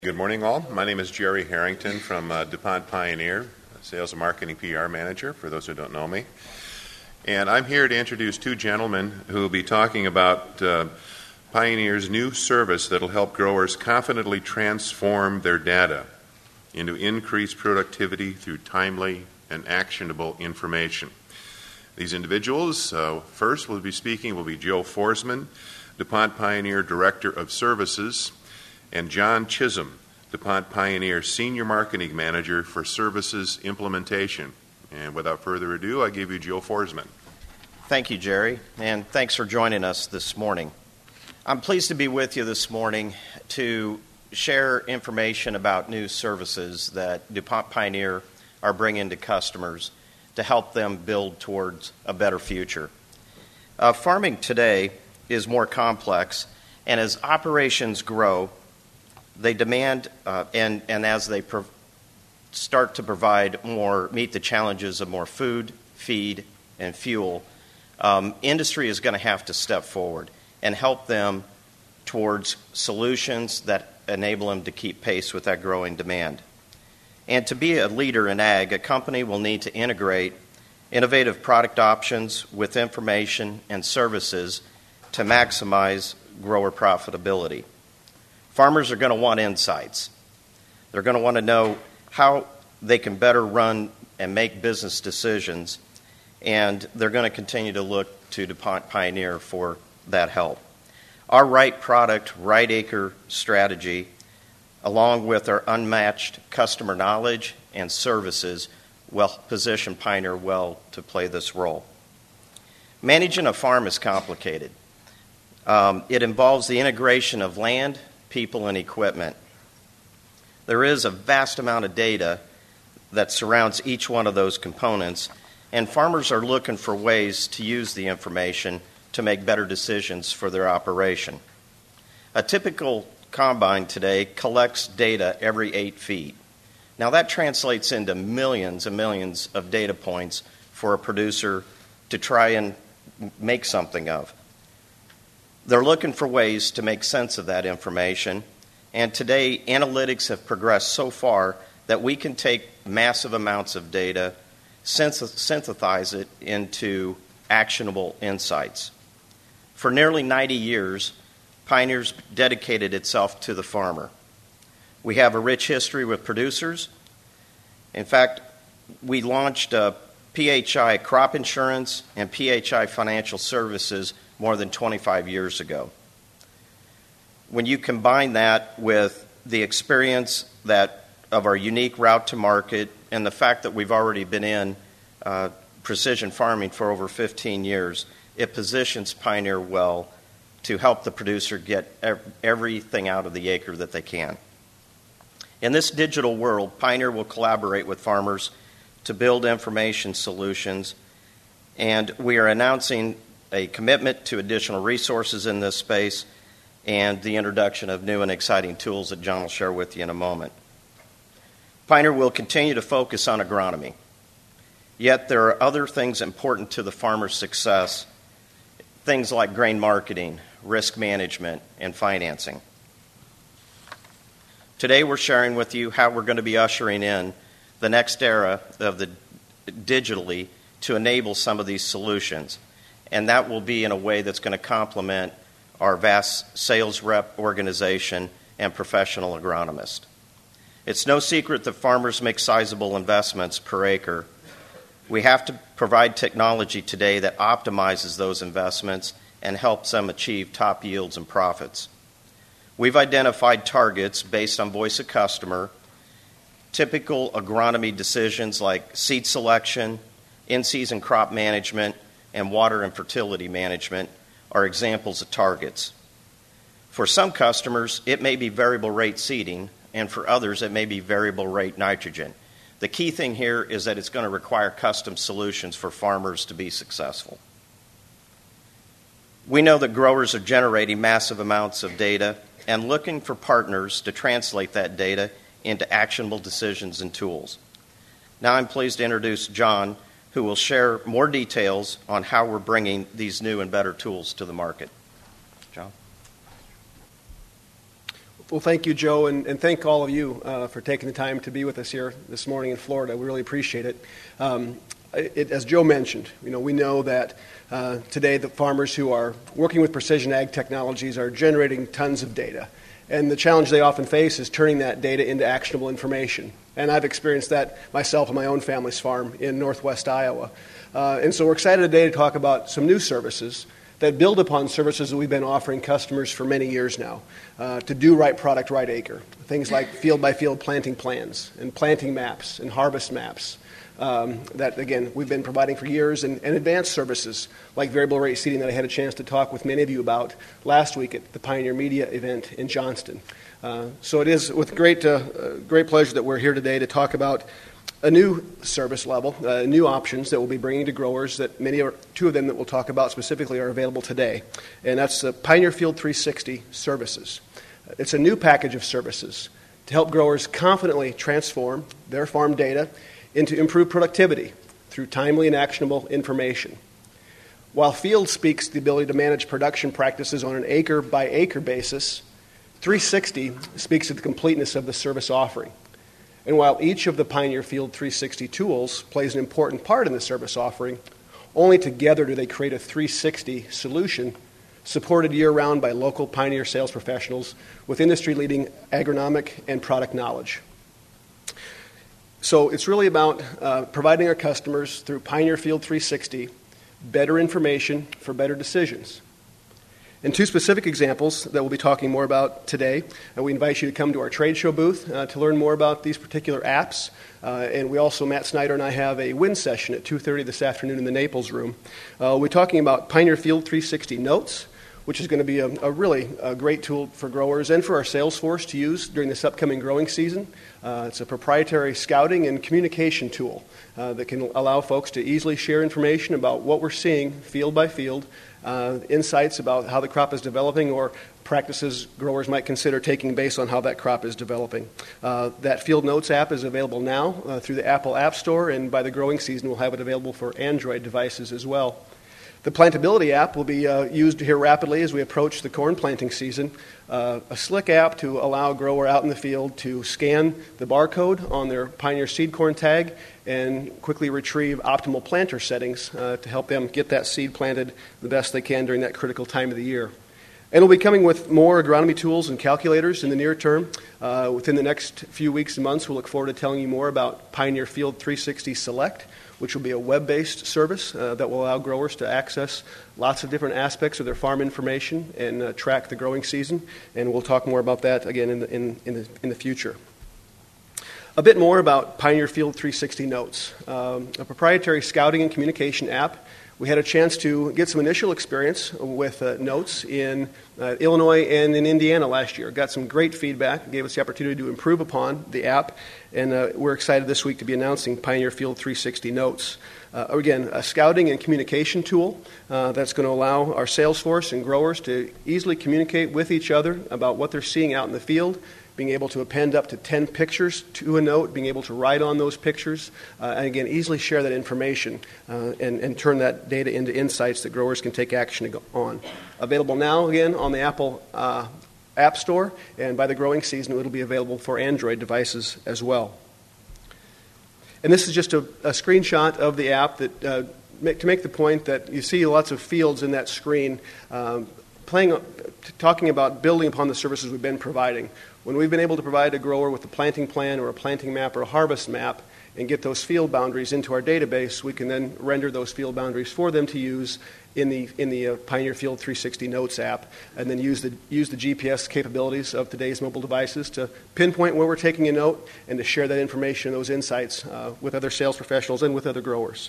Good morning, all. My name is Jerry Harrington from DuPont Pioneer, Sales and Marketing PR Manager, for those who don't know me. And I'm here to introduce two gentlemen who will be talking about Pioneer's new service that will help growers confidently transform their data into increased productivity through timely and actionable information. These individuals, first will be speaking will be Joe Forsman, DuPont Pioneer Director of Services, and John Chisholm, DuPont Pioneer Senior Marketing Manager for Services Implementation. And without further ado, I give you Joe Forsman. Thank you, Jerry, and thanks for joining us this morning. I'm pleased to be with you this morning to share information about new services that DuPont Pioneer are bringing to customers to help them build towards a better future. Farming today is more complex, and as operations grow, they demand, and as they start to provide more, meet the challenges of more food, feed, and fuel, industry is going to have to step forward and help them towards solutions that enable them to keep pace with that growing demand. And to be a leader in ag, a company will need to integrate innovative product options with information and services to maximize grower profitability. Farmers are going to want insights. They're going to want to know how they can better run and make business decisions, and they're going to continue to look to DuPont Pioneer for that help. Our right product, right acre strategy, along with our unmatched customer knowledge and services, will position Pioneer well to play this role. Managing a farm is complicated. It involves the integration of land, people, and equipment. There is a vast amount of data that surrounds each one of those components, and farmers are looking for ways to use the information to make better decisions for their operation. A typical combine today collects data every 8 feet. Now that translates into millions and millions of data points for a producer to try and make something of. They're looking for ways to make sense of that information, and today analytics have progressed so far that we can take massive amounts of data, synthesize it into actionable insights. For nearly 90 years, Pioneer's dedicated itself to the farmer. We have a rich history with producers. In fact, we launched PHI Crop Insurance and PHI Financial Services more than 25 years ago. When you combine that with the experience of our unique route to market and the fact that we've already been in precision farming for over 15 years, it positions Pioneer well to help the producer get everything out of the acre that they can. In this digital world, Pioneer will collaborate with farmers to build information solutions, and we are announcing a commitment to additional resources in this space and the introduction of new and exciting tools that John will share with you in a moment. Pioneer will continue to focus on agronomy, yet there are other things important to the farmer's success, things like grain marketing, risk management, and financing. Today we're sharing with you how we're going to be ushering in the next era of the digitally to enable some of these solutions. And that will be in a way that's going to complement our vast sales rep organization and professional agronomist. It's no secret that farmers make sizable investments per acre. We have to provide technology today that optimizes those investments and helps them achieve top yields and profits. We've identified targets based on voice of customer, typical agronomy decisions like seed selection, in-season crop management, and water and fertility management are examples of targets. For some customers, it may be variable rate seeding, and for others, it may be variable rate nitrogen. The key thing here is that it's going to require custom solutions for farmers to be successful. We know that growers are generating massive amounts of data and looking for partners to translate that data into actionable decisions and tools. Now I'm pleased to introduce John, who will share more details on how we're bringing these new and better tools to the market. John? Well, thank you, Joe, and thank all of you for taking the time to be with us here this morning in Florida. We really appreciate it. As Joe mentioned, we know that today the farmers who are working with precision ag technologies are generating tons of data. And the challenge they often face is turning that data into actionable information. And I've experienced that myself on my own family's farm in northwest Iowa. And so we're excited today to talk about some new services that build upon services that we've been offering customers for many years now to do right product, right acre. Things like field-by-field planting plans and planting maps and harvest maps that, again, we've been providing for years, and advanced services like variable rate seeding that I had a chance to talk with many of you about last week at the Pioneer Media event in Johnston. So it is with great pleasure that we're here today to talk about a new service level, new options that we'll be bringing to growers that two of them that we'll talk about specifically are available today. And that's the Pioneer Field 360 services. It's a new package of services to help growers confidently transform their farm data into improved productivity through timely and actionable information. While Field speaks to the ability to manage production practices on an acre-by-acre basis, 360 speaks to the completeness of the service offering. And while each of the Pioneer Field 360 tools plays an important part in the service offering, only together do they create a 360 solution supported year-round by local Pioneer sales professionals with industry-leading agronomic and product knowledge. So it's really about providing our customers through Pioneer Field 360 better information for better decisions. And two specific examples that we'll be talking more about today. We invite you to come to our trade show booth to learn more about these particular apps. And we also, Matt Snyder and I, have a win session at 2:30 this afternoon in the Naples room. We're talking about Pioneer Field 360 Notes, which is going to be a really great tool for growers and for our sales force to use during this upcoming growing season. It's a proprietary scouting and communication tool that can allow folks to easily share information about what we're seeing field by field, insights about how the crop is developing, or practices growers might consider taking based on how that crop is developing. That Field Notes app is available now through the Apple App Store, and by the growing season we'll have it available for Android devices as well. The Plantability app will be used here rapidly as we approach the corn planting season. A slick app to allow a grower out in the field to scan the barcode on their Pioneer seed corn tag and quickly retrieve optimal planter settings to help them get that seed planted the best they can during that critical time of the year. And we'll be coming with more agronomy tools and calculators in the near term. Within the next few weeks and months, we'll look forward to telling you more about Pioneer Field 360 Select, which will be a web-based service that will allow growers to access lots of different aspects of their farm information and track the growing season. And we'll talk more about that again in the future. A bit more about Pioneer Field 360 Notes, a proprietary scouting and communication app. We had a chance to get some initial experience with Notes in Illinois and in Indiana last year. Got some great feedback, gave us the opportunity to improve upon the app, and we're excited this week to be announcing Pioneer Field 360 Notes. Again, a scouting and communication tool that's going to allow our sales force and growers to easily communicate with each other about what they're seeing out in the field, being able to append up to 10 pictures to a note, being able to write on those pictures, and again, easily share that information and turn that data into insights that growers can take action on. Available now, again, on the Apple App Store, and by the growing season, it'll be available for Android devices as well. And this is just a screenshot of the app that to make the point that you see lots of fields in that screen talking about building upon the services we've been providing. When we've been able to provide a grower with a planting plan or a planting map or a harvest map and get those field boundaries into our database, we can then render those field boundaries for them to use in the Pioneer Field 360 Notes app, and then use the GPS capabilities of today's mobile devices to pinpoint where we're taking a note and to share that information and those insights with other sales professionals and with other growers.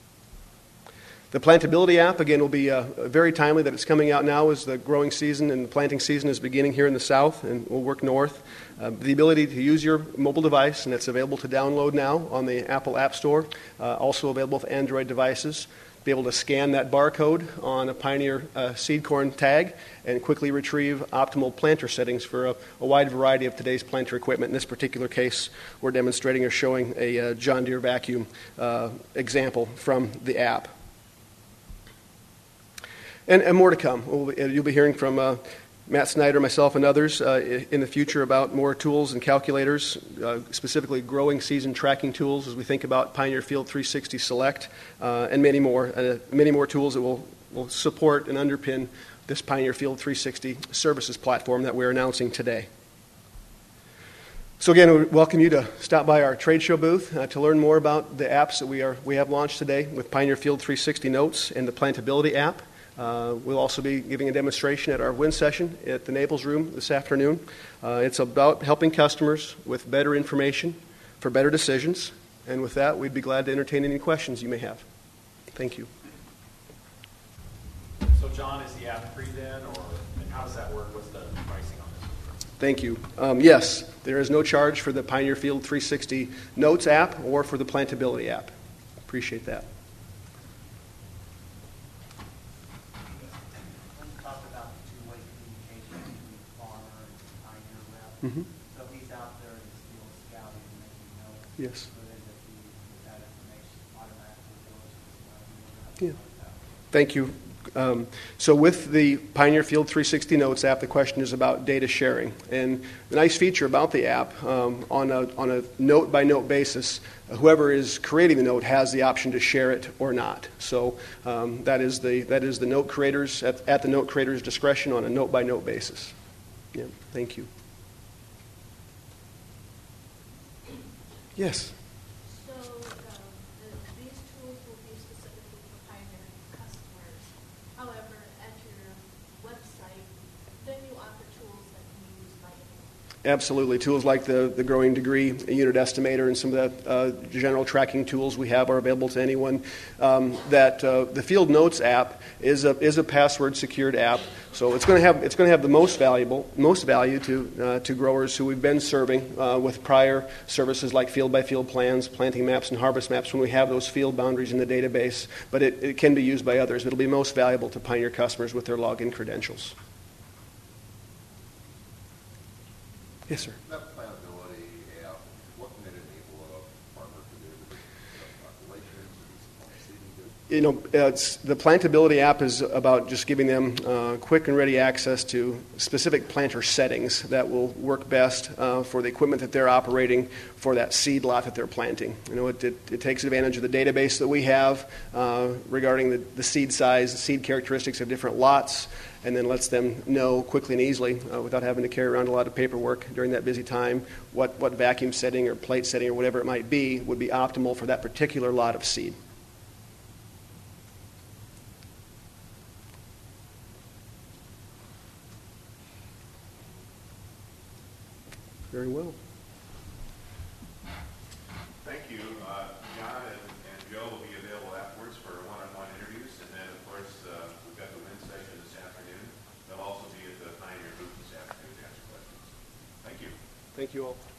The Plantability app, again, will be very timely that it's coming out now as the growing season and the planting season is beginning here in the south, and we'll work north. The ability to use your mobile device, and it's available to download now on the Apple App Store, also available for Android devices. Be able to scan that barcode on a Pioneer seed corn tag and quickly retrieve optimal planter settings for a wide variety of today's planter equipment. In this particular case, we're demonstrating or showing a John Deere vacuum example from the app. And more to come. You'll be hearing from Matt Snyder, myself, and others in the future about more tools and calculators, specifically growing season tracking tools as we think about Pioneer Field 360 Select, and many more tools that will support and underpin this Pioneer Field 360 services platform that we're announcing today. So again, we welcome you to stop by our trade show booth to learn more about the apps that we have launched today with Pioneer Field 360 Notes and the Plantability app. We'll also be giving a demonstration at our WIN session at the Naples Room this afternoon. It's about helping customers with better information for better decisions. And with that, we'd be glad to entertain any questions you may have. Thank you. So, John, is the app free then, and how does that work? What's the pricing on this? Thank you. Yes, there is no charge for the Pioneer Field 360 Notes app or for the Plantability app. Appreciate that. Mm-hmm. So he's out there in the field scouting and making notes. Yes. So then that information automatically goes to Yeah. Thank you. So with the Pioneer Field 360 Notes app, the question is about data sharing. And the nice feature about the app, on a note-by-note basis, whoever is creating the note has the option to share it or not. So that is the note creators at the note creator's discretion on a note-by-note basis. Yeah. Thank you. Yes. So these tools will be specifically for Pioneer customers. However, at your website, then you offer tools that can be used by anyone. Absolutely. Tools like the Growing Degree Unit Estimator and some of the general tracking tools we have are available to anyone. The Field Notes app is a password-secured app, so it's going to have the most value to growers who we've been serving with prior services like field-by-field plans, planting maps, and harvest maps when we have those field boundaries in the database. But it can be used by others. It'll be most valuable to Pioneer customers with their login credentials. Yes, sir. That Plantability app, what can it enable a farmer to do with populations and seeding? The Plantability app is about just giving them quick and ready access to specific planter settings that will work best for the equipment that they're operating for that seed lot that they're planting. It takes advantage of the database that we have regarding the seed size, the seed characteristics of different lots, and then lets them know quickly and easily, without having to carry around a lot of paperwork during that busy time, what vacuum setting or plate setting or whatever it might be would be optimal for that particular lot of seed. Very well. Thank you. John and Joe will be available afterwards for one-on-one interviews, and then, of course, we've got the WIN session this afternoon. They'll also be at the Pioneer booth this afternoon to answer questions. Thank you. Thank you all.